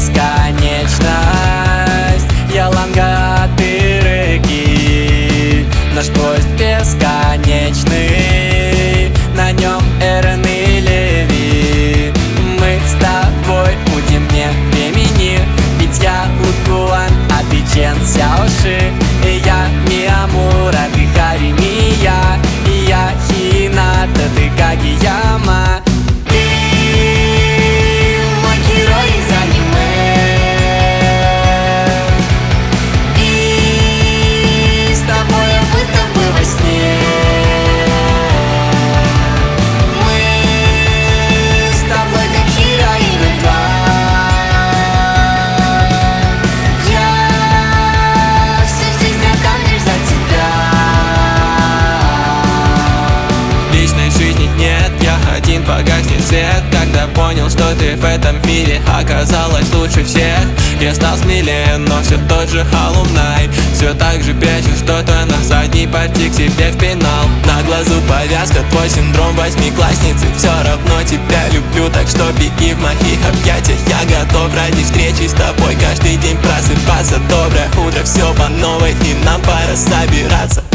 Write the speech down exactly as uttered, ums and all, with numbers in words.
бесконечность. Яланга, ты реки, наш поезд бесконечный, на нем Эрен и Леви. Мы с тобой будем вне времени, ведь я Лукуан, а ты Чен Сяоши. И я Миамура, ты Харимия, и я Хината, ты Кагияма. Ты мой герой из аниме, и с тобой я будто бы во сне. Мы с тобой как Хироина два. Я всю жизнь отдам лишь за тебя. Личной жизни нет, я один, погаснет свет. Когда понял, что ты в этом мире оказалась лучше всех. Я стал смелее, но все тот же алумнай. Все так же бесит, что-то на задней партии к себе впинал. На глазу повязка, твой синдром восьмиклассницы. Все равно тебя люблю, так что беги в моих объятиях. Я готов ради встречи с тобой каждый день просыпаться. Доброе утро, все по новой, и нам пора собираться.